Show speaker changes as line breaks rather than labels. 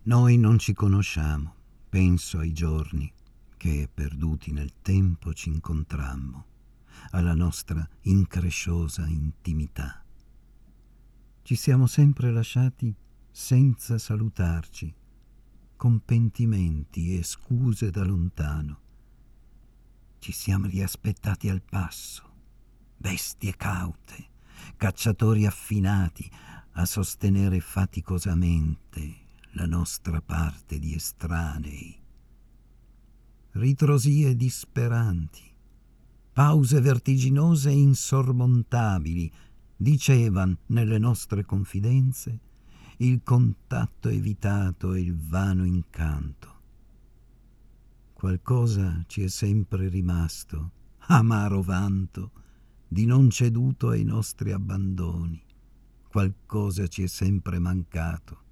Noi non ci conosciamo, penso ai giorni che, perduti nel tempo, ci incontrammo, alla nostra incresciosa intimità. Ci siamo sempre lasciati senza salutarci, con pentimenti e scuse da lontano. Ci siamo riaspettati al passo, bestie caute, cacciatori affinati a sostenere faticosamente la nostra parte di estranei. Ritrosie disperanti, pause vertiginose e insormontabili dicevan nelle nostre confidenze il contatto evitato e il vano incanto. Qualcosa ci è sempre rimasto, amaro vanto, di non ceduto ai nostri abbandoni. Qualcosa ci è sempre mancato,